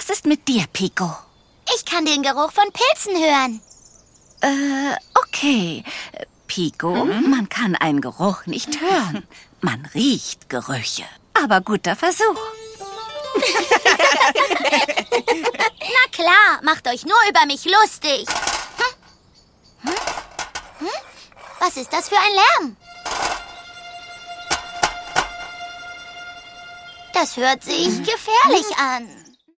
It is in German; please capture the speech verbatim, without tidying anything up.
Was ist mit dir, Pico? Ich kann den Geruch von Pilzen hören. Äh, okay. Pico, mhm. man kann einen Geruch nicht hören. Man riecht Gerüche. Aber guter Versuch. Na klar, macht euch nur über mich lustig. Hm? Hm? Hm? Was ist das für ein Lärm? Das hört sich gefährlich an.